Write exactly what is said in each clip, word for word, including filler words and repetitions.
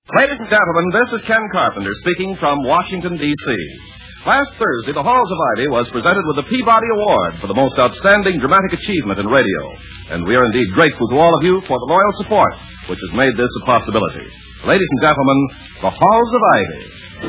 Ladies and gentlemen, this is Ken Carpenter speaking from Washington, D C Last Thursday, the Halls of Ivy was presented with the Peabody Award for the most outstanding dramatic achievement in radio. And we are indeed grateful to all of you for the loyal support which has made this a possibility. Ladies and gentlemen, the Halls of Ivy.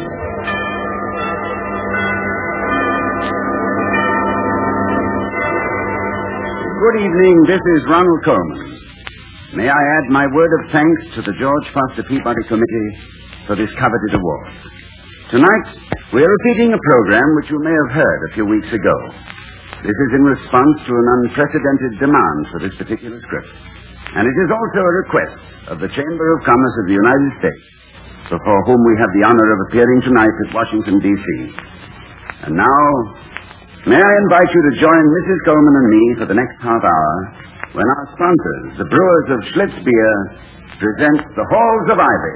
Good evening. This is Ronald Coleman. May I add my word of thanks to the George Foster Peabody Committee for this coveted award. Tonight, we are repeating a program which you may have heard a few weeks ago. This is in response to an unprecedented demand for this particular script. And it is also a request of the Chamber of Commerce of the United States, before whom we have the honor of appearing tonight at Washington, D C And now, may I invite you to join Missus Coleman and me for the next half hour when our sponsors, the brewers of Schlitz Beer, present the Halls of Ivy.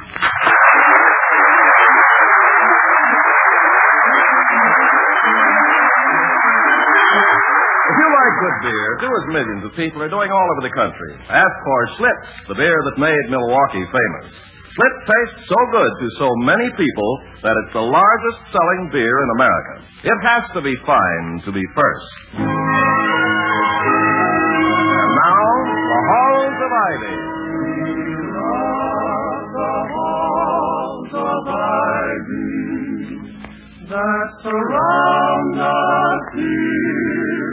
If you like good beer, do as millions of people are doing all over the country. Ask for Schlitz, the beer that made Milwaukee famous. Schlitz tastes so good to so many people that it's the largest selling beer in America. It has to be fine to be first. And now, the Halls of Ivy. The halls of ivy that surround us here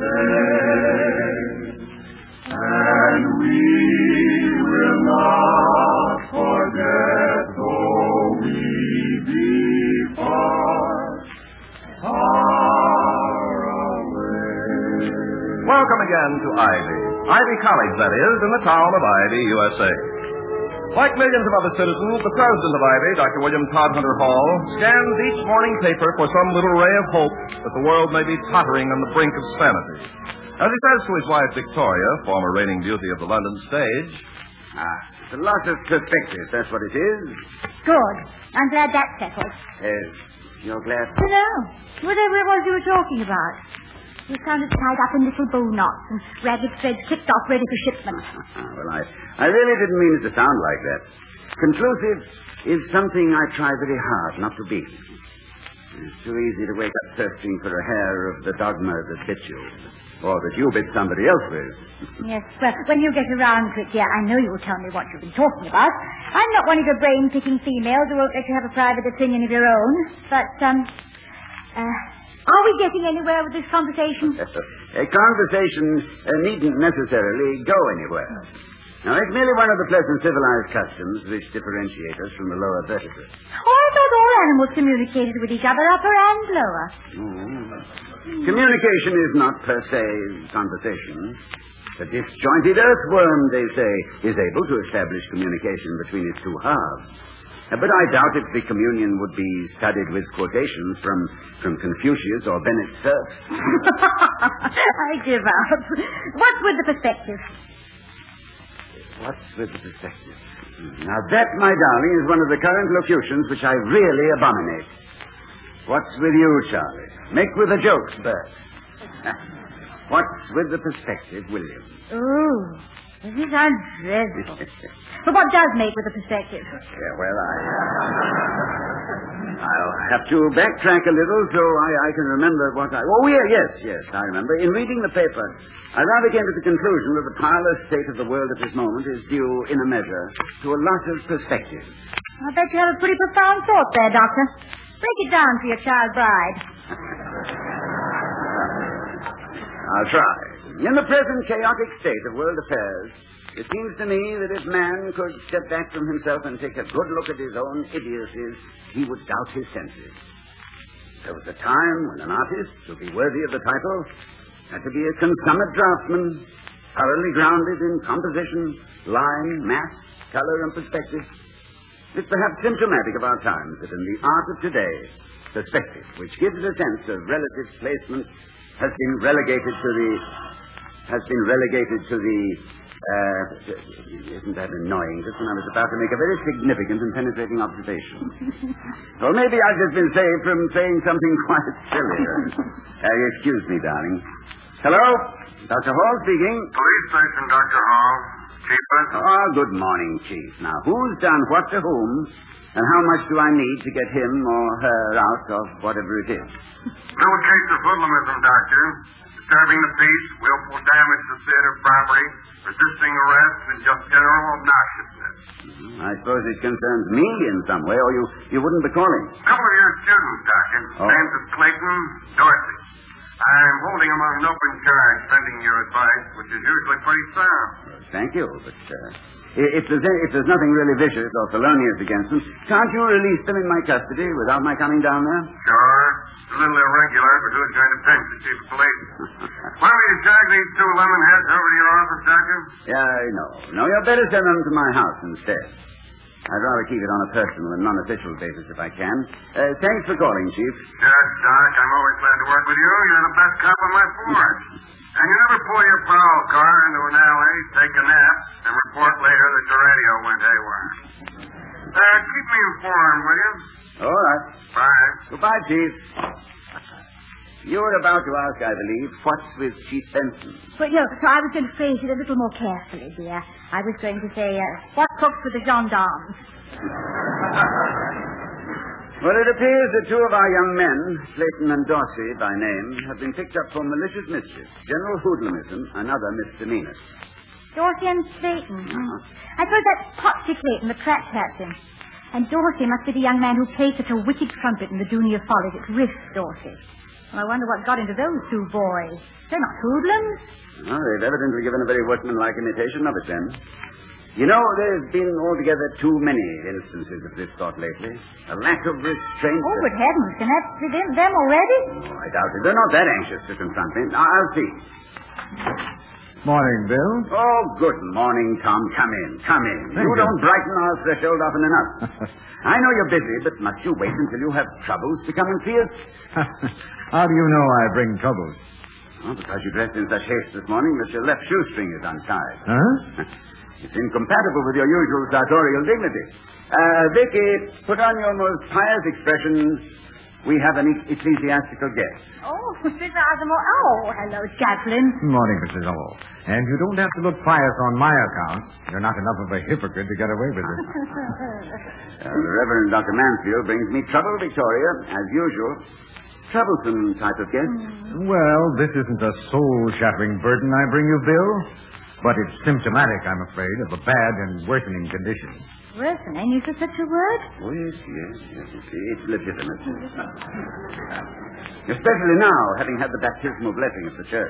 today, and we will not forget though we be far, far away. Welcome again to Ivy. Ivy College, that is, in the town of Ivy, U S A. Like millions of other citizens, the president of Ivy, Doctor William Todhunter Hall, scans each morning paper for some little ray of hope that the world may be tottering on the brink of sanity. As he says to his wife, Victoria, former reigning beauty of the London stage, Ah, it's a lot of perspective, that's what it is. Good. I'm glad that's settled. Yes, you're glad? No. Whatever it was you were talking about. You sounded tied up in little bow knots and ragged threads clipped off ready for shipment. Well, I, I really didn't mean it to sound like that. Conclusive is something I try very hard not to be. It's too easy to wake up thirsting for a hair of the dogma that bit you, or that you bit somebody else with. Yes, well, when you get around to it, dear, I know you'll tell me what you've been talking about. I'm not one of your brain-picking females who won't let you have a private opinion of your own. But, um, uh, are we getting anywhere with this conversation? A conversation uh, needn't necessarily go anywhere. Now, it's merely one of the pleasant civilized customs which differentiate us from the lower vertebrates. Oh, I thought all animals communicated with each other, upper and lower. Mm. Communication is not per se conversation. The disjointed earthworm, they say, is able to establish communication between its two halves. Uh, but I doubt if the communion would be studied with quotations from, from Confucius or Bennett Cerf. I give up. What's with the perspective? What's with the perspective? Now that, my darling, is one of the current locutions which I really abominate. What's with you, Charlie? Make with the jokes, Bert. What's with the perspective, William? Ooh, this sounds dreadful. But what does make with the perspective? Yeah, well, I... I'll have to backtrack a little so I, I can remember what I... Oh, yeah, yes, yes, I remember. In reading the paper, I rather came to the conclusion that the parlous state of the world at this moment is due, in a measure, to a lot of perspective. I bet you have a pretty profound thought there, Doctor. Break it down for your child bride. I'll try. In the present chaotic state of world affairs, it seems to me that if man could step back from himself and take a good look at his own idiocies, he would doubt his senses. There was a time when an artist, to be worthy of the title, had to be a consummate draftsman, thoroughly grounded in composition, line, mass, color, and perspective. It's perhaps symptomatic of our times that in the art of today, perspective, which gives a sense of relative placement, has been relegated to the... has been relegated to the... Uh, isn't that annoying? Just when I was about to make a very significant and penetrating observation. Well, maybe I've just been saved from saying something quite silly. Uh, excuse me, darling. Hello? Doctor Hall speaking. Police station, Doctor Hall. Chief Benson. Oh, good morning, Chief. Now, who's done what to whom, and how much do I need to get him or her out of whatever it is? No case of hoodlumism, Doctor. Disturbing the peace, willful damage to theater property, resisting arrest, and just general obnoxiousness. Mm-hmm. I suppose it concerns me in some way, or you, you wouldn't be calling. A couple of your students, Doctor. Oh. Names of Clayton, Dorsey. I'm holding them on an open charge, pending your advice, which is usually pretty sound. Well, thank you, but uh, if, there's any, if there's nothing really vicious or felonious against them, can't you release them in my custody without my coming down there? Sure. It's a little irregular, but who's going to pinch the chief of police? Want me to drag these two lemon heads over to your office, Doctor? Yeah, I know. No, you'd better send them to my house instead. I'd rather keep it on a personal and non-official basis if I can. Uh, thanks for calling, Chief. Yes, Doc. I'm always glad to work with you. You're the best cop on my force. And you never pull your prowl car into an alley, take a nap, and report later that your radio went haywire. Uh, keep me informed, will you? All right. Bye. Goodbye, Chief. You were about to ask, I believe, what's with Chief Benson? Well, no, so I was going to phrase it a little more carefully, dear. I was going to say, uh, what cooks with the gendarmes? Well, it appears that two of our young men, Clayton and Dorsey by name, have been picked up for malicious mischief, general hoodlumism, and other misdemeanors. Dorsey and Clayton. Uh-huh. I suppose that's Potsy Clayton, the track captain. And Dorsey must be the young man who played such a wicked trumpet in the Junior Follies at Riff, Dorsey. Well, I wonder what got into those two boys. They're not hoodlums. Well, they've evidently given a very workmanlike imitation of it, then. You know, there's been altogether too many instances of this sort lately. A lack of restraint. Oh, good heavens. Can that be them, them already? Oh, I doubt it. They're not that anxious to confront me. I'll see. Morning, Bill. Oh, good morning, Tom. Come in. Come in. Thank you you. don't brighten our threshold often enough. I know you're busy, but must you wait until you have troubles to come and see us? How do you know I bring troubles? Oh, because you dressed in such haste this morning that your left shoestring is untied. Huh? It's incompatible with your usual sartorial dignity. Uh, Vicky, put on your most pious expression. We have an e- ecclesiastical guest. Oh, Mister Osmore. Oh, hello, Chaplain. Morning, Missus Hall. And you don't have to look pious on my account. You're not enough of a hypocrite to get away with it. uh, the Reverend Doctor Mansfield brings me trouble, Victoria, as usual. Troublesome type of guest. Well, this isn't a soul-shattering burden I bring you, Bill. But it's symptomatic, I'm afraid, of a bad and worsening condition. Worsening? Is there such a word? Oh, yes, yes, yes. It's, it's legitimate. Especially now, having had the baptismal blessing of the church.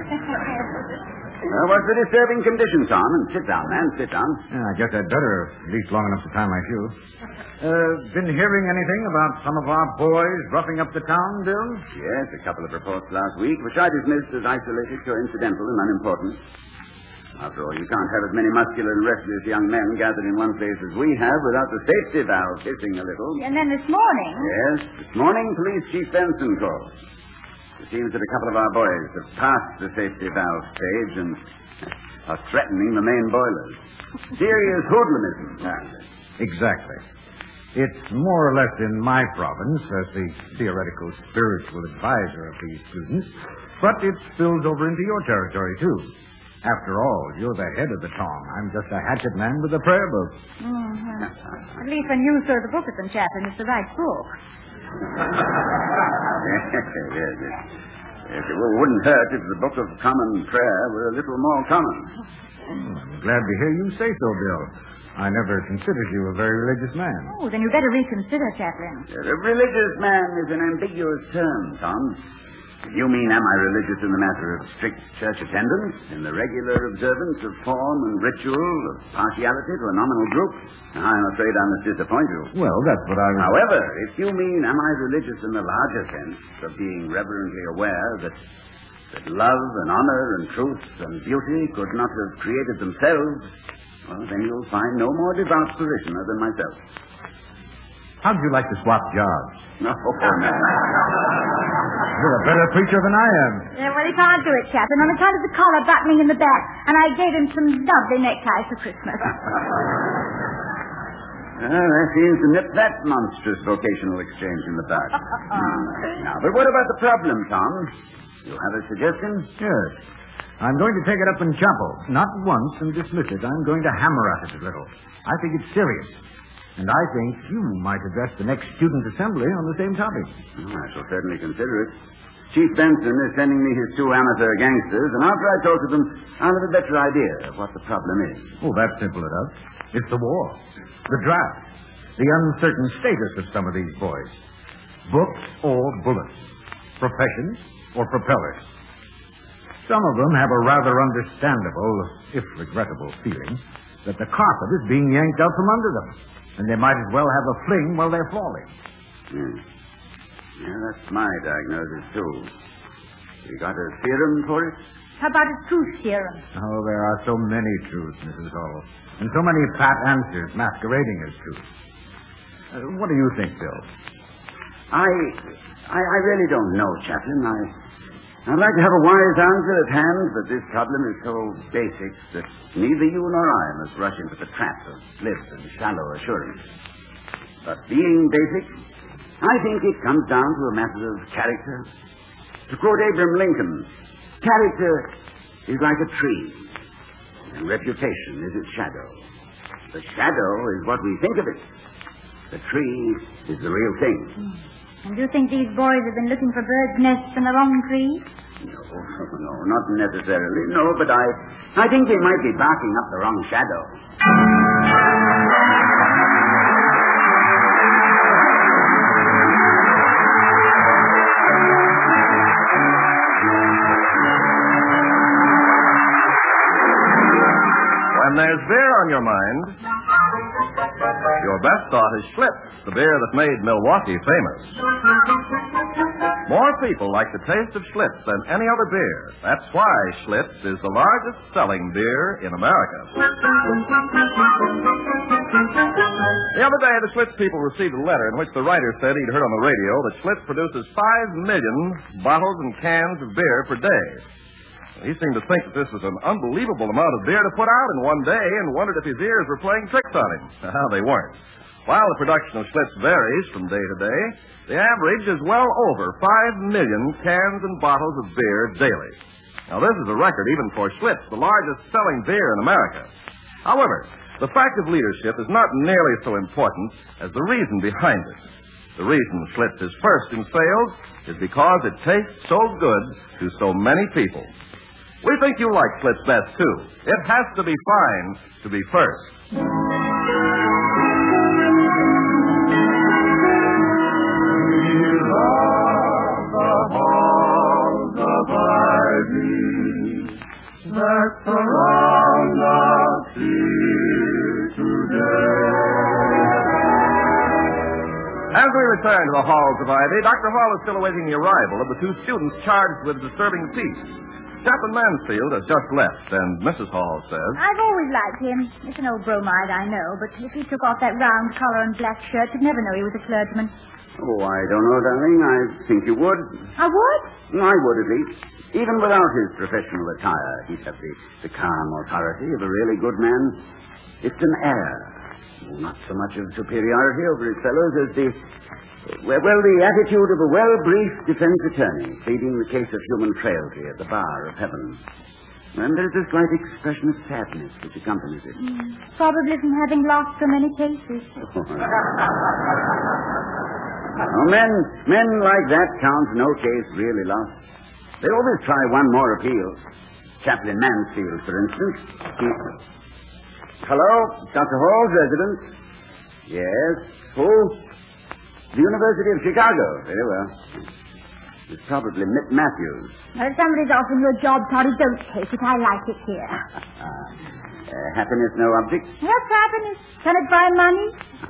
uh, what's the disturbing condition, Tom? And sit down, man, sit down. Yeah, I guess I'd better, at least long enough to tie my shoe. Uh, been hearing anything about some of our boys roughing up the town, Bill? Yes, a couple of reports last week, which I dismissed as isolated, coincidental, and unimportant. After all, you can't have as many muscular and restless young men gathered in one place as we have without the safety valve hissing a little. And then this morning... Yes, this morning Police Chief Benson called. It seems that a couple of our boys have passed the safety valve stage and are threatening the main boilers. Serious hoodlumism, apparently. Exactly. It's more or less in my province as the theoretical spiritual advisor of these students, but it spills over into your territory, too. After all, you're the head of the town. I'm just a hatchet man with a prayer book. Mm-hmm. At least when you throw the book at them, Chaplain, it's the right book. yes, yes, yes. Yes, it wouldn't hurt if the Book of Common Prayer were a little more common. I'm glad to hear you say so, Bill. I never considered you a very religious man. Oh, then you better reconsider, Chaplain. A religious man is an ambiguous term, Tom. You mean, am I religious in the matter of strict church attendance, in the regular observance of form and ritual, of partiality to a nominal group? I'm afraid I must disappoint you. Well, that's what I was... However, if you mean, am I religious in the larger sense of being reverently aware that, that love and honor and truth and beauty could not have created themselves, well, then you'll find no more devout parishioner than myself. How'd you like to swap jobs? No, no. You're a better preacher than I am. Yeah, well, he can't do it, Chaplain, on account of the collar buttoning in the back, and I gave him some lovely neckties for Christmas. Well, that seems to nip that monstrous vocational exchange in the bud. mm. Now, but what about the problem, Tom? You have a suggestion? Yes. I'm going to take it up in chapel. Not once and dismiss it. I'm going to hammer at it a little. I think it's serious. And I think you might address the next student assembly on the same topic. Oh, I shall certainly consider it. Chief Benson is sending me his two amateur gangsters, and after I talk to them, I'll have a better idea of what the problem is. Oh, that's simple enough. It's the war, the draft, the uncertain status of some of these boys. Books or bullets, professions or propellers. Some of them have a rather understandable, if regrettable, feeling that the carpet is being yanked out from under them, and they might as well have a fling while they're falling. Hmm. Yeah, that's my diagnosis, too. You got a theorem for it? How about a truth serum? Oh, there are so many truths, Missus Hall, and so many pat answers masquerading as truth. Uh, what do you think, Bill? I, I, I really don't know, Chaplain. I, I'd like to have a wise answer at hand, but this problem is so basic that neither you nor I must rush into the trap of glib and shallow assurance. But being basic, I think it comes down to a matter of character. To quote Abraham Lincoln, character is like a tree, and reputation is its shadow. The shadow is what we think of it. The tree is the real thing. Mm. And you think these boys have been looking for birds' nests in the wrong tree? No, no, not necessarily. No, but I, I think they might be barking up the wrong shadow. When there's beer on your mind, your best thought is Schlitz, the beer that made Milwaukee famous. More people like the taste of Schlitz than any other beer. That's why Schlitz is the largest selling beer in America. The other day, the Schlitz people received a letter in which the writer said he'd heard on the radio that Schlitz produces five million bottles and cans of beer per day. He seemed to think that this was an unbelievable amount of beer to put out in one day and wondered if his ears were playing tricks on him. Now, they weren't. While the production of Schlitz varies from day to day, the average is well over five million cans and bottles of beer daily. Now, this is a record even for Schlitz, the largest selling beer in America. However, the fact of leadership is not nearly so important as the reason behind it. The reason Schlitz is first in sales is because it tastes so good to so many people. We think you like Schlitz best, too. It has to be fine to be first. That surround us here today. As we return to the halls of Ivy, Doctor Hall is still awaiting the arrival of the two students charged with disturbing peace. Chaplain Mansfield has just left, and Missus Hall says, I've always liked him. It's an old bromide, I know, but if he took off that round collar and black shirt, you'd never know he was a clergyman. Oh, I don't know, darling. I think you would. I would? I would, at least. Even without his professional attire, he'd have the, the calm authority of a really good man. It's an air. Not so much of superiority over his fellows as the, well, well, the attitude of a well-briefed defense attorney pleading the case of human frailty at the bar of heaven. And there's a slight expression of sadness which accompanies it. Mm, probably from having lost so many cases. Well, men, men like that count no case really lost. They always try one more appeal. Chaplain Mansfield, for instance. He... Hello, Doctor Hall's residence. Yes. Who? The University of Chicago. Very well. It's probably Mitt Matthews. Well, if somebody's offering you a job, Toddy, don't take it. I like it here. uh, happiness no object? What's happiness? Can it buy money?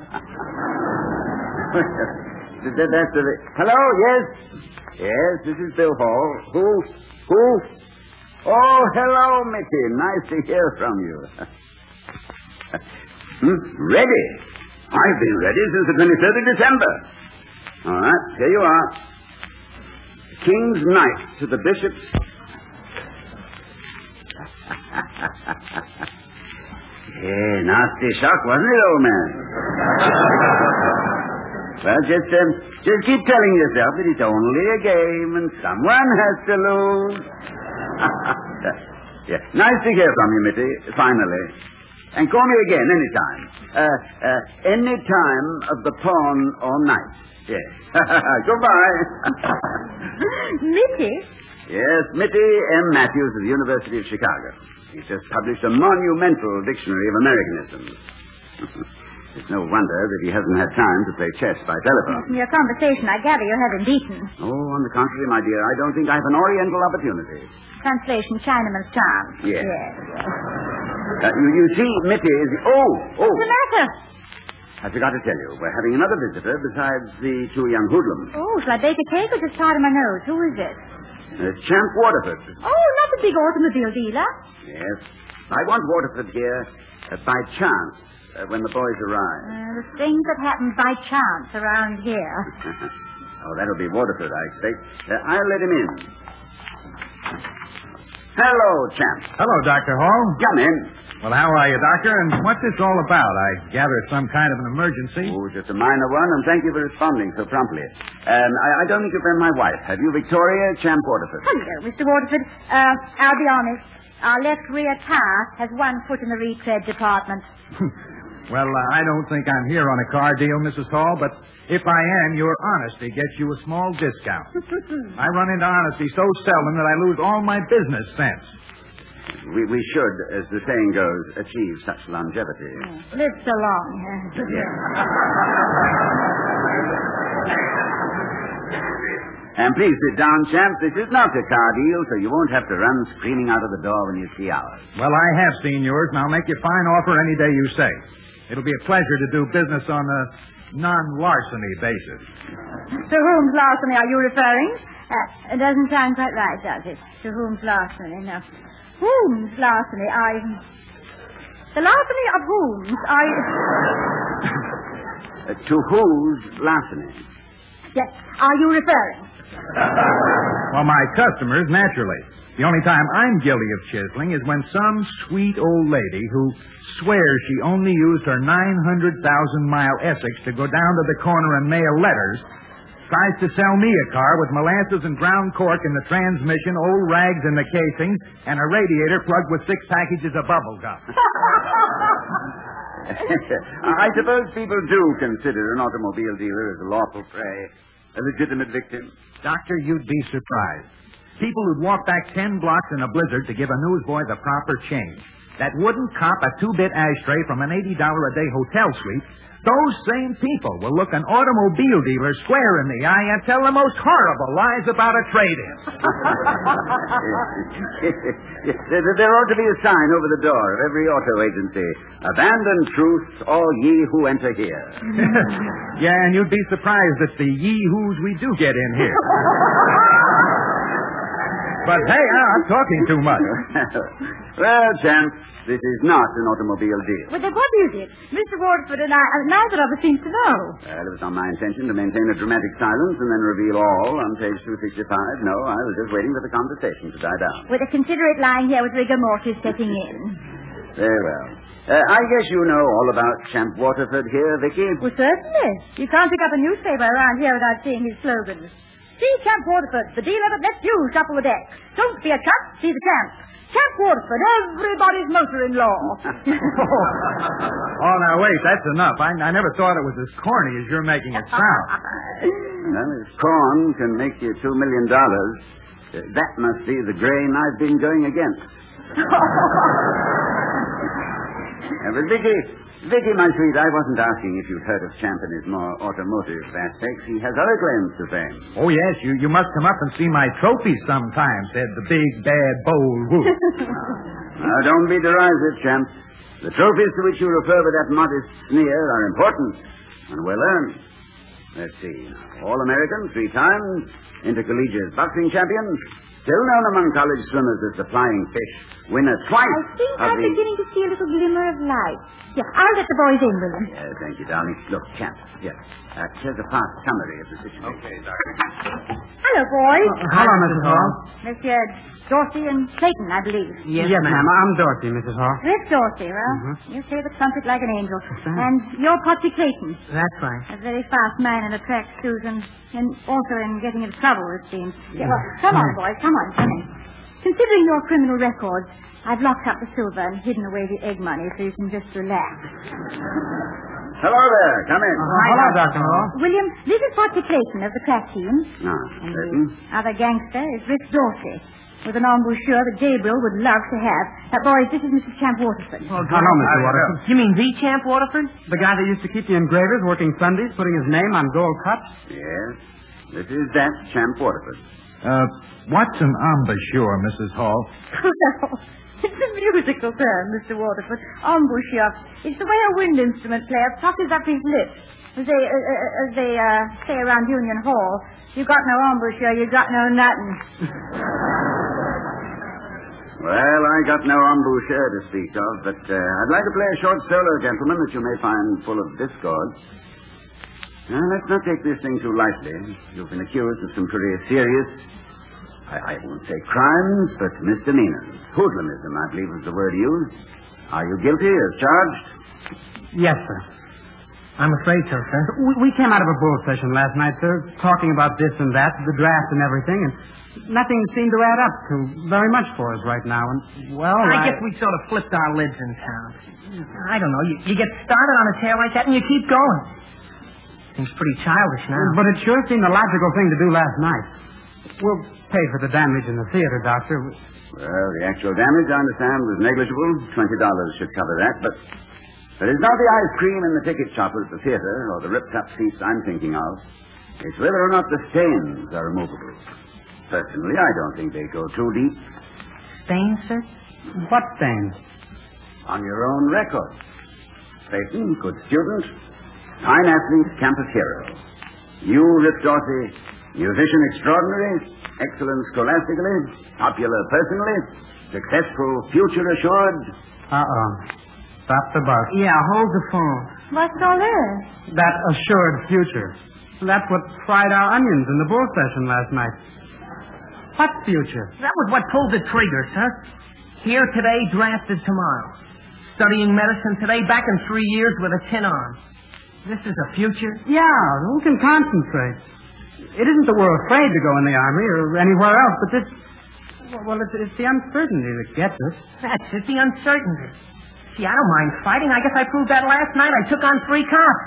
That's the... Hello, yes? Yes, this is Bill Hall. Who? Who? Oh, hello, Mitty. Nice to hear from you. hmm? Ready? I've been ready since the twenty-third of December. All right, here you are. King's Knight to the Bishop's... Hey, nasty shock, wasn't it, old man? Well, just, um, just keep telling yourself that it's only a game and someone has to lose. Uh, yeah. Nice to hear from you, Mitty, finally. And call me again anytime. Uh, uh, any time of the pawn or night. Yes. Goodbye. Mitty? Yes, Mitty M. Matthews of the University of Chicago. He's just published a monumental dictionary of Americanisms. It's no wonder that he hasn't had time to play chess by telephone. From your conversation, I gather you haven't eaten. Oh, on the contrary, my dear, I don't think I have an oriental opportunity. Translation, Chinaman's charm. Yes. Yes. Uh, you, you see, Mitty is... Oh, oh. What's the matter? I forgot to tell you. We're having another visitor besides the two young hoodlums. Oh, shall I bake a cake or just part of my nose? Who is it? Uh, Champ Waterford. Oh, not the big automobile dealer. Yes. I want Waterford here uh, by chance uh, when the boys arrive. Uh, the things that happen by chance around here. Oh, that'll be Waterford, I expect. Uh, I'll let him in. Hello, Champ. Hello, Doctor Hall. Come in. Well, how are you, Doctor? And what's this all about? I gather it's some kind of an emergency. Oh, just a minor one, and thank you for responding so promptly. Um, I, I don't think you've been my wife. Have you, Victoria Champ Waterford? Hello, Mister Waterford. Uh, I'll be honest. Our left rear tire has one foot in the retread department. Well, uh, I don't think I'm here on a car deal, Missus Hall, but if I am, your honesty gets you a small discount. I run into honesty so seldom that I lose all my business sense. We, we should, as the saying goes, achieve such longevity. Yeah. Live so long. Yes. And please sit down, Champ. This is not a car deal, so you won't have to run screaming out of the door when you see ours. Well, I have seen yours, and I'll make you a fine offer any day you say. It'll be a pleasure to do business on a non-larceny basis. To whom's larceny are you referring? Uh, it doesn't sound quite right, does it? To whom's larceny? No. Whom's larceny? I... The larceny of whom's? I... Uh, to whose larceny? Yes. Are you referring? Well, my customers, naturally. The only time I'm guilty of chiseling is when some sweet old lady who swears she only used her nine hundred thousand mile Essex to go down to the corner and mail letters tries to sell me a car with molasses and ground cork in the transmission, old rags in the casing, and a radiator plugged with six packages of bubble gum. I suppose people do consider an automobile dealer as a lawful prey, a legitimate victim. Doctor, you'd be surprised. People who'd walk back ten blocks in a blizzard to give a newsboy the proper change, that wouldn't cop a two-bit ashtray from an eighty dollars a day hotel suite, those same people will look an automobile dealer square in the eye and tell the most horrible lies about a trade-in. There ought to be a sign over the door of every auto agency. Abandon truth, all ye who enter here. Yeah, and you'd be surprised at the yee-hoos we do get in here. But, hey, I'm talking too much. Well, Champ, this is not an automobile deal. Well, then what is it? Mister Waterford and I, uh, neither of us seems to know. Well, it was not my intention to maintain a dramatic silence and then reveal all on page two sixty-five. No, I was just waiting for the conversation to die down. With a considerate lying here with rigor mortis setting in. Very well. Uh, I guess you know all about Champ Waterford here, Vicky. Well, certainly. You can't pick up a newspaper around here without seeing his slogans. See Champ Waterford, the dealer that lets you shuffle the deck. Don't be a chump, see the champ. Champ Waterford, everybody's motor-in-law. Oh, now, wait, that's enough. I, I never thought it was as corny as you're making it sound. Well, if corn can make you two million dollars, uh, that must be the grain I've been going against. uh, but Vicky, Vicky, my sweet, I wasn't asking if you'd heard of Champ in his more automotive aspects. He has other claims to fame. Oh, yes, you, you must come up and see my trophies sometime, said the big, bad, bold wolf. Now, don't be derisive, Champ. The trophies to which you refer with that modest sneer are important and well earned. Let's see. All-American three times, intercollegiate boxing champion, still known among college swimmers as the Flying Fish, winner twice. I think of I'm the... beginning to see a little glimmer of light. Yeah, I'll let the boys in, William. Yes, thank you, darling. Look, Champ, yes. Uh, here's a fast summary of the situation. Okay, Doctor. Hello, boys. Uh, hello, Missus Hall. Monsieur Dorsey and Clayton, I believe. Yes, yes ma'am. I'm Dorsey, Missus Hall. Rick Dorsey, well, Mm-hmm. you say the trumpet like an angel. And you're Potsy Clayton. That's right. A very fast man in a track suit and, and also in getting into trouble, it seems. Yeah, well, come on, boys. Come on, come in. considering your criminal records, I've locked up the silver and hidden away the egg money so you can just relax. Hello there. Come in. Uh, hello, Doctor Hall. William, this is Foster Clayton of the crack team. Ah, And certain. the other gangster is Rick Dorsey, with an embouchure that Gabriel would love to have. Uh, boys, this is Missus Champ Waterford. Oh, hello, Mister Waterford. You mean the Champ Waterford? The guy that used to keep the engravers working Sundays, putting his name on gold cups? Yes. This is that Champ Waterford. Uh, what's an embouchure, Missus Hall? Well, it's a musical term, Mister Waterford. Embouchure. It's the way a wind instrument player puckers up his lips. As they, uh, uh, as they uh, say around Union Hall, you got no embouchure, you got no nothing. Well, I got no embouchure to speak of, but uh, I'd like to play a short solo, gentlemen, that you may find full of discord. Now, let's not take this thing too lightly. You've been accused of some pretty serious, I, I won't say crimes, but misdemeanors. Hoodlumism, I believe was the word used. Are you guilty as charged? Yes, sir. I'm afraid so, sir. We, we came out of a bull session last night, sir, talking about this and that, the draft and everything, and nothing seemed to add up to very much for us right now. And, well, I, I... guess we sort of flipped our lids in town. I don't know. You, you get started on a tale like that and you keep going. Seems pretty childish now. But it sure seemed the logical thing to do last night. We'll pay for the damage in the theater, Doctor. Well, the actual damage, I understand, was negligible. Twenty dollars should cover that, but but it's not the ice cream in the ticket shop at the theater or the ripped-up seats I'm thinking of. It's whether or not the stains are removable. Personally, I don't think they go too deep. Stains, sir? What stains? On your own record. Clayton, good student. Fine athlete, campus hero. You, Rip Dorsey, musician extraordinary, excellent scholastically, popular personally, successful, future assured. Uh-oh. Stop the bus. Yeah, hold the phone. What's all this? That assured future. That's what fried our onions in the bull session last night. What future? That was what pulled the trigger, sir. Here today, drafted tomorrow. Studying medicine today, back in three years with a tin on. This is a future? Yeah, who can concentrate? It isn't that we're afraid to go in the Army or anywhere else, but this... Well, it's, it's the uncertainty that gets us. That's it, the uncertainty. See, I don't mind fighting. I guess I proved that last night. I took on three cops.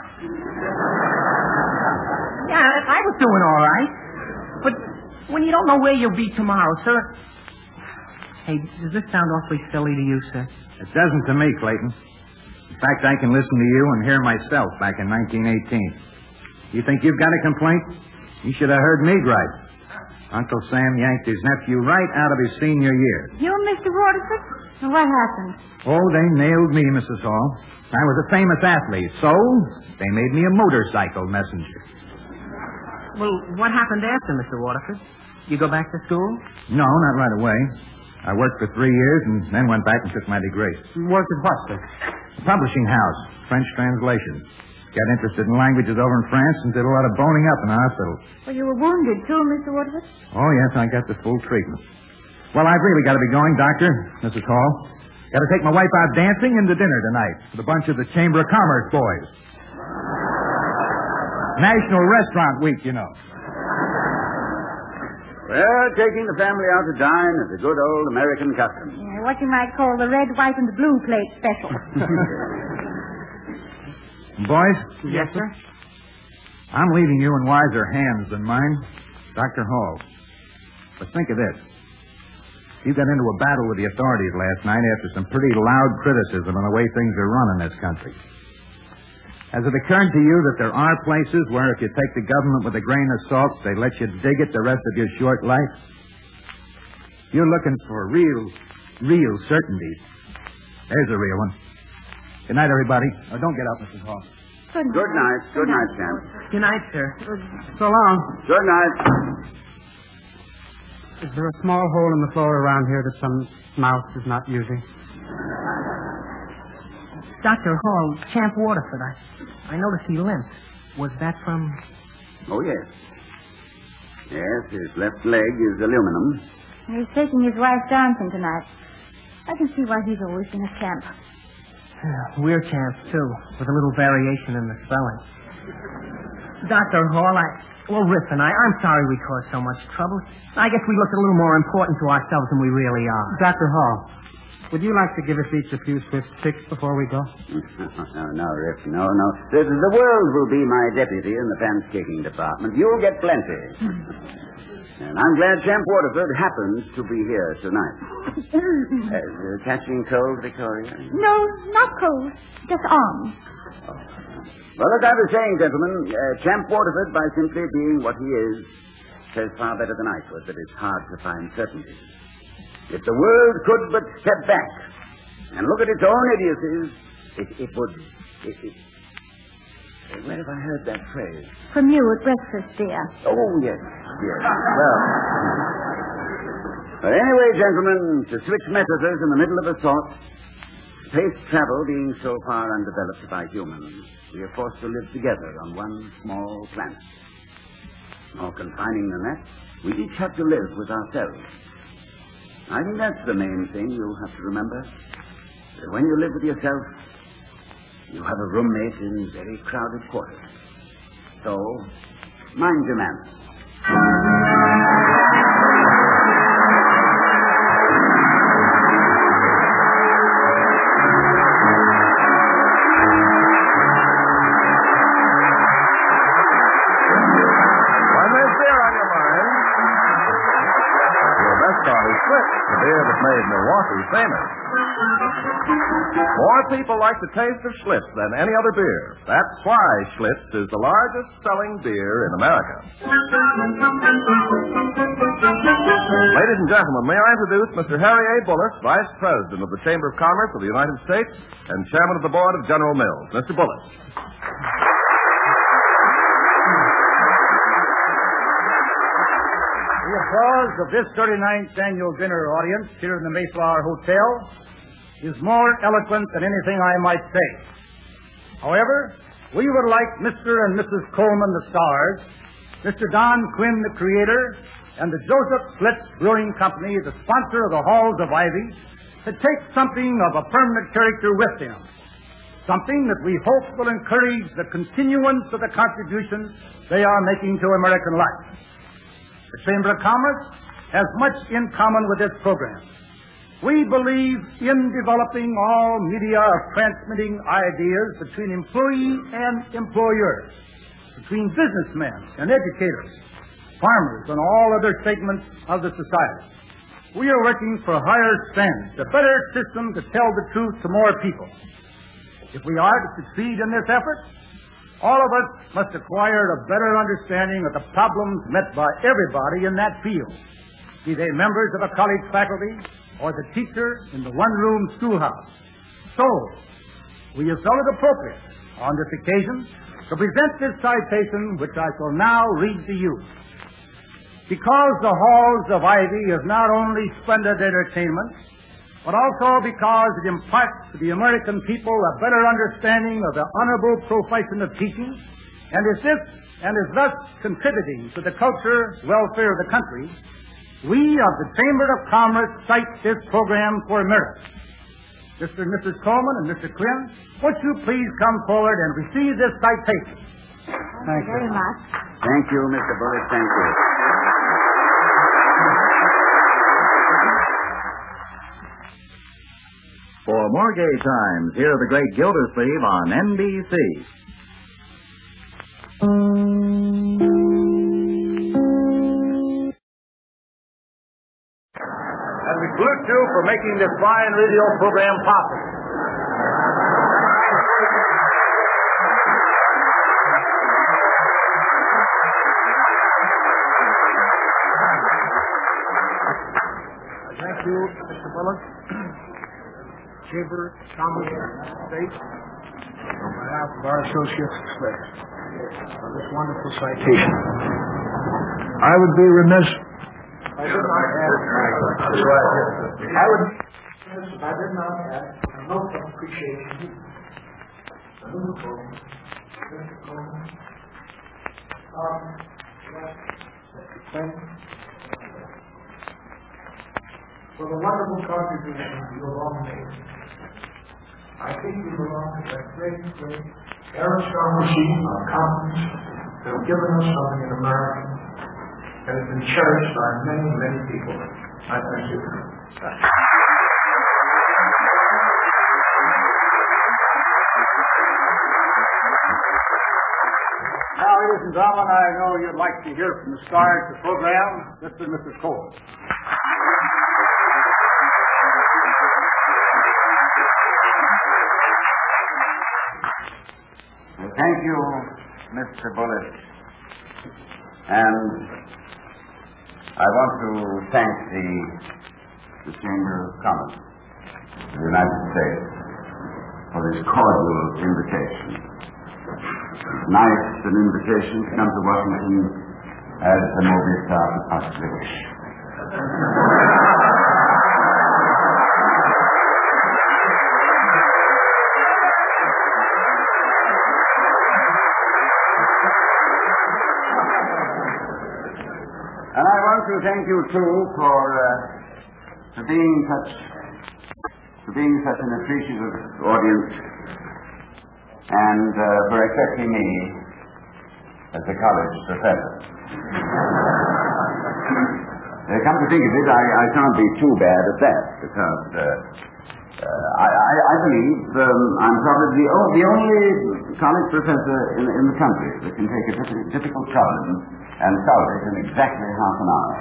Yeah, I was doing all right. But when you don't know where you'll be tomorrow, sir... Hey, does this sound awfully silly to you, sir? It doesn't to me, Clayton. In fact, I can listen to you and hear myself back in nineteen eighteen. You think you've got a complaint? You should have heard me gripe. Uncle Sam yanked his nephew right out of his senior year. You, Mister Waterford? What happened? Oh, they nailed me, Missus Hall. I was a famous athlete, so they made me a motorcycle messenger. Well, what happened after, Mister Waterford? You go back to school? No, not right away. I worked for three years and then went back and took my degree. Worked at what, sir? A publishing house, French translation. Got interested in languages over in France and did a lot of boning up in the hospital. Well, you were wounded, too, Mister Waterford? Oh, yes, I got the full treatment. Well, I've really got to be going, Doctor, Missus Hall. Got to take my wife out dancing and to dinner tonight with a bunch of the Chamber of Commerce boys. National Restaurant Week, you know. Well, taking the family out to dine is a good old American custom. Yeah, what you might call the red, white, and blue plate special. Boys? Yes, sir? I'm leaving you in wiser hands than mine, Doctor Hall. But think of this. You got into a battle with the authorities last night after some pretty loud criticism of the way things are run in this country. Has it occurred to you that there are places where if you take the government with a grain of salt, they let you dig it the rest of your short life? You're looking for real, real certainties. There's a real one. Good night, everybody. Oh, don't get up, Missus Hall. Good night. Good night. Good night, Sam. Good night, sir. So long. Good night. Is there a small hole in the floor around here that some mouse is not using? Doctor Hall, Champ Waterford, I, I noticed he limped. Was that from... Oh, yes. Yes, his left leg is aluminum. He's taking his wife dancing tonight. I can see why he's always been a champ. We're champs, too, with a little variation in the spelling. Doctor Hall, I... Well, Riff and I, I'm sorry we caused so much trouble. I guess we looked a little more important to ourselves than we really are. Doctor Hall, would you like to give us each a few swift picks before we go? no, no, Riff, no, no. The, the world will be my deputy in the pants-kicking department. You'll get plenty. And I'm glad Champ Waterford happens to be here tonight. uh, catching cold, Victoria? No, not cold. Just arms. Oh. Well, as I was saying, gentlemen, uh, Champ Waterford, by simply being what he is, says far better than I could that it's hard to find certainty. If the world could but step back and look at its own idiocies, it, it would... It, it, where have I heard that phrase? From you at breakfast, dear. Oh, yes, yes. Well, but anyway, gentlemen, to switch metaphors in the middle of a thought, space travel being so far undeveloped by humans, we are forced to live together on one small planet. More confining than that, we each have to live with ourselves. I think that's the main thing you'll have to remember. That when you live with yourself, you have a roommate in very crowded quarters. So, mind your manners. When there's beer on your mind, your best call is Schlitz, the beer that made Milwaukee famous. More people like the taste of Schlitz than any other beer. That's why Schlitz is the largest selling beer in America. Ladies and gentlemen, may I introduce Mister Harry A. Bullis, Vice President of the Chamber of Commerce of the United States and Chairman of the Board of General Mills. Mister Bullis. The applause of this thirty-ninth annual dinner audience here in the Mayflower Hotel is more eloquent than anything I might say. However, we would like Mister and Missus Coleman, the stars, Mister Don Quinn, the creator, and the Joseph Schlitz Brewing Company, the sponsor of the Halls of Ivy, to take something of a permanent character with them. Something that we hope will encourage the continuance of the contributions they are making to American life. The Chamber of Commerce has much in common with this program. We believe in developing all media of transmitting ideas between employee and employers, between businessmen and educators, farmers, and all other segments of the society. We are working for higher standards, a better system to tell the truth to more people. If we are to succeed in this effort, all of us must acquire a better understanding of the problems met by everybody in that field, be they members of a college faculty or the teacher in the one-room schoolhouse. So, we have felt it appropriate on this occasion to present this citation, which I shall now read to you. Because the Halls of Ivy is not only splendid entertainment, but also because it imparts to the American people a better understanding of the honorable profession of teaching, and is this and is thus contributing to the culture welfare of the country, we of the Chamber of Commerce cite this program for merit. Mister and Missus Coleman and Mister Quinn, would you please come forward and receive this citation? Thank you very much. Thank you, Mister Bullis. Thank you. For more gay times, hear the great Gildersleeve on N B C. And we salute you for making this fine radio program possible. Thank you, Mister Bullis. Chamber, Commerce, State, on behalf of our associates, for this wonderful citation. I would be remiss. I did not add. I would be remiss if I did not add a note of appreciation to Mister Coleman, Mister Coleman, um, Mister Quinn, for the wonderful contribution you have all made. I think you belong to that great, great aristocracy of accountants that have given us something in America and has been cherished by many, many people. I thank you. Now, ladies and gentlemen, I know you'd like to hear from the star of the program, Mister and Missus Cole. Thank you, Mister Bullitt. And I want to thank the, the Chamber of Commerce of the United States for this cordial invitation. It's nice an invitation to come to Washington as the movie star could possibly wish. And I want to thank you too for uh, for being such for being such an appreciative audience and uh, for accepting me as a college professor. uh, come to think of it, I, I can't be too bad at that because uh, uh, I, I, I believe um, I'm probably the, oh, the only college professor in, in the country that can take a difficult, difficult problem and solve it in exactly half an hour.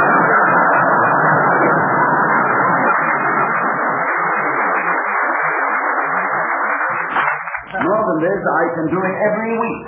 More than this, I can do it every week.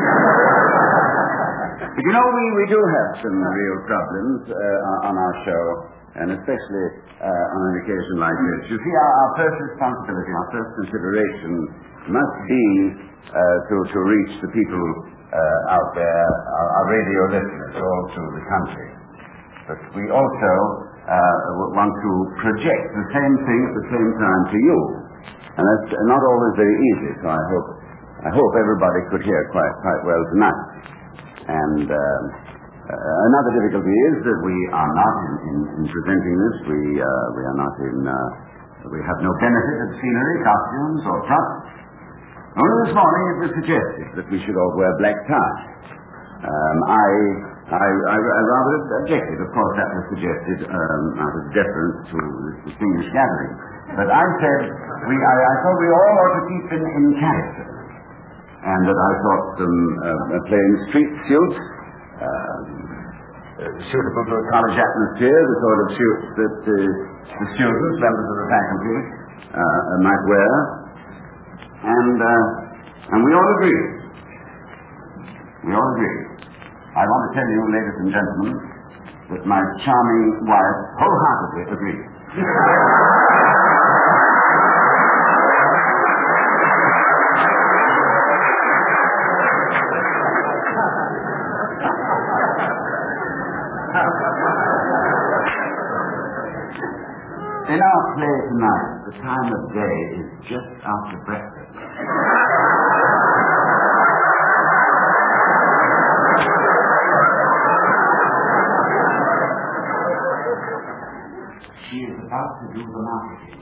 But you know, we, we do have some real problems uh, on our show, and especially uh, on an occasion like this. You see, our, our first responsibility, our first consideration must be uh, to, to reach the people uh, out there, our, our radio listeners all through the country. But we also uh, want to project the same thing at the same time to you. And that's not always very easy, so I hope I hope everybody could hear quite quite well tonight. And uh, uh, another difficulty is that we are not in, in, in presenting this. We uh, we are not in. Uh, we have no benefit of scenery, costumes, or props. Only this morning it was suggested that we should all wear black ties. Um, I, I I I rather objected. Of course, that was suggested um, out of deference to this distinguished gathering. But I said we I, I thought we all ought to keep in, in character. And that I thought some uh, plain street suits, uh, suitable to a college atmosphere, the sort of suits that uh, the students, members of the faculty, uh, might wear. And, uh, and we all agree. We all agree. I want to tell you, ladies and gentlemen, that my charming wife wholeheartedly agrees. In our play tonight, the time of day is just after breakfast. She is about to do the marketing.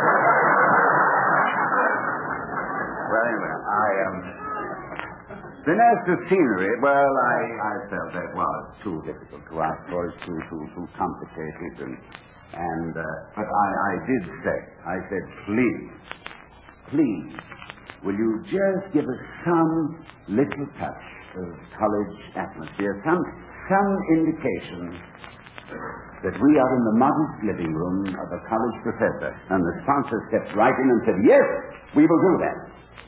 Well, anyway, I, um... Then as to scenery, well, I, I felt that was too difficult to ask for. It's too, too, too complicated and... And, uh, but I, I did say, I said, please, please, will you just give us some little touch of college atmosphere, some, some indication that we are in the modest living room of a college professor. And the sponsor stepped right in and said, yes, we will do that.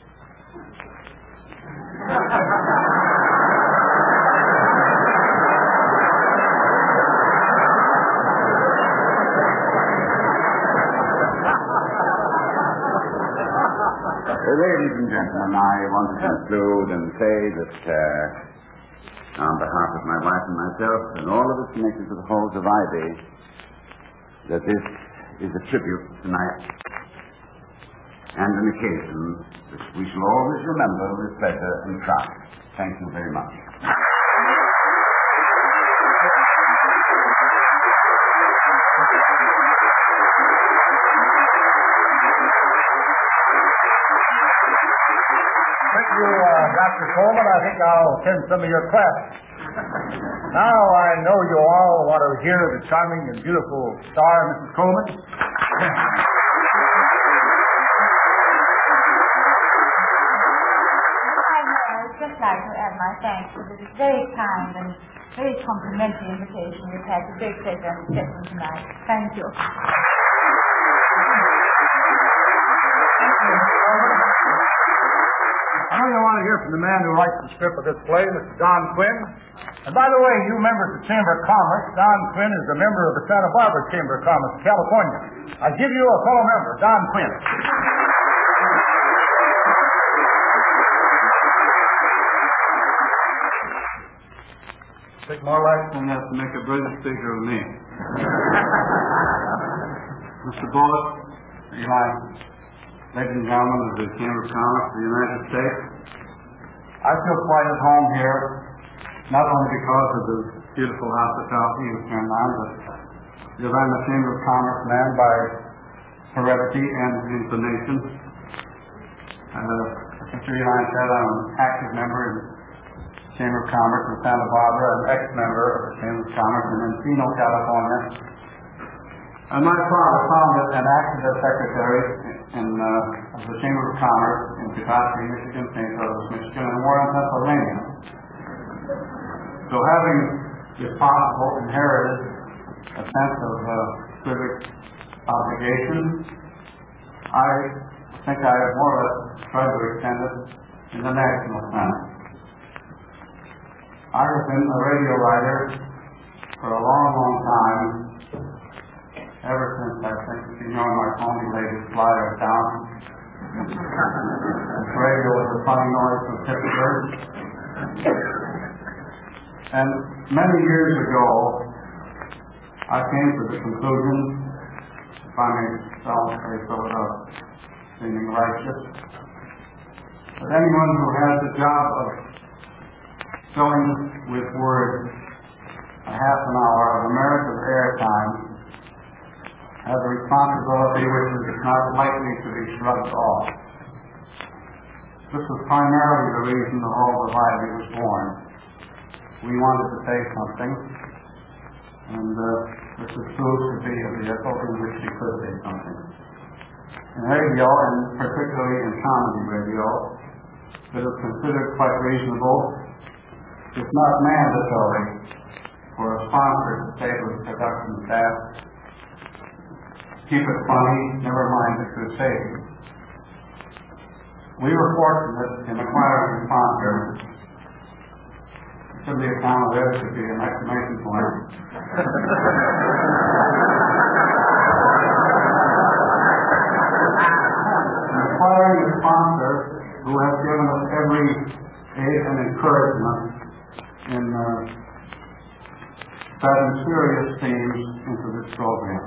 Ladies and gentlemen, I want to conclude and say that uh, on behalf of my wife and myself and all of us connected to the halls of Ivy, that this is a tribute tonight and an occasion that we shall always remember with pleasure and pride. Thank you very much. Thank you, uh, Doctor Coleman. I think I'll attend some of your class. Now I know you all want to hear the charming and beautiful star, Missus Coleman. I'd just like to add my thanks for this very kind and very complimentary invitation we've had. It's a great pleasure and reception tonight. Thank you. I know you want to hear from the man who writes the script of this play, Mister Don Quinn. And by the way, you members of the Chamber of Commerce, Don Quinn is a member of the Santa Barbara Chamber of Commerce of California. I give you a fellow member, Don Quinn. Take more life than that to make a brilliant figure of me. Mister Bullock, Eli, ladies and gentlemen of the Chamber of Commerce of the United States, I feel quite at home here, not only because of the beautiful hospitality you've turned on, but because I'm a Chamber of Commerce man by heredity and inclination. Uh, Mister Eli said I'm an active member in Chamber of Commerce in Santa Barbara, an ex-member of the Chamber of Commerce in Encino, California. And my father founded and acted as secretary in uh, of the Chamber of Commerce in Petoskey, Michigan, Saint Louis, Michigan, and Warren, Pennsylvania. So having, if possible, inherited a sense of uh, civic obligation, I think I have more or less tried to extend it in the national sense. I have been a radio writer for a long, long time, ever since I think you know my pony laid his flyer down. Radio was a funny noise from Pittsburgh. And many years ago, I came to the conclusion, if I may say so without seeming righteous, that anyone who has the job of filling with words a half an hour of American airtime has a responsibility which is not likely to be shrugged off. This was primarily the reason the Hall of Ivy was born. We wanted to say something, and uh, this has proved to be a vehicle in which we could say something. In radio, and particularly in comedy radio, it is considered quite reasonable, if not mandatory, for a sponsor to say to the production staff, keep it funny, never mind the crusade. We were fortunate in acquiring a sponsor. It should be a comma there, it should be an exclamation point. In acquiring a sponsor who has given us every aid and encouragement in uh, setting serious themes into this program.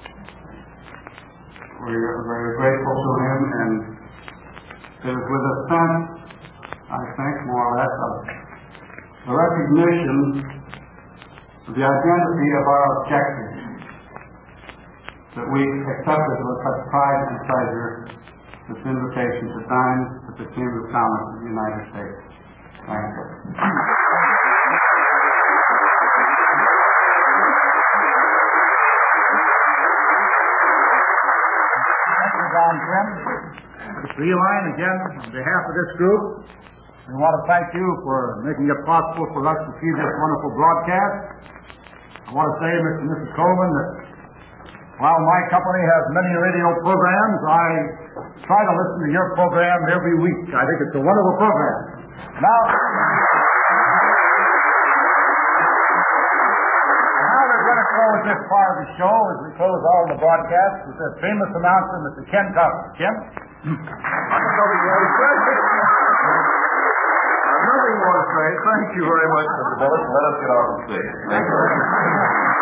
We are very grateful to him, and it is with a sense, I think, more or less, of the recognition of the identity of our objectives that we accepted with such pride and pleasure this invitation to dine at the Chamber of Commerce of the United States. Thank you. Don Quinn. Mister Eli, again, on behalf of this group, we want to thank you for making it possible for us to see this wonderful broadcast. I want to say, Mister and Missus Coleman, that while my company has many radio programs, I try to listen to your program every week. I think it's a wonderful program. Now, close this part of the show as we close all the broadcasts with the famous announcer, Mister Ken Coffey. Ken? Nothing more to say. Nothing more to say. Thank you very much, Mister Bullock. Let us get off the stage. Thank you.